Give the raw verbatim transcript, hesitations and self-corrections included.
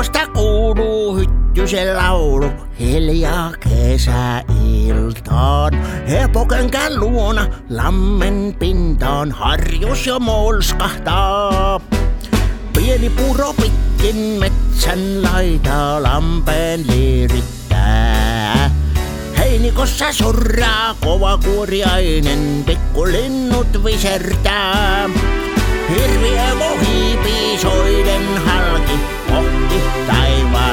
Tuosta kuuluu hyttysen laulu hiljaa kesäiltaan. Hepokönkän luona lammen pintaan harjus jo molskahtaa. Pieni puro pitkin metsän laitaa lampeen liirittää. Heinikossa surraa kovakuoriainen, pikkulinnut visertää. Hirviö hiipii soiden halki kohti taivaan.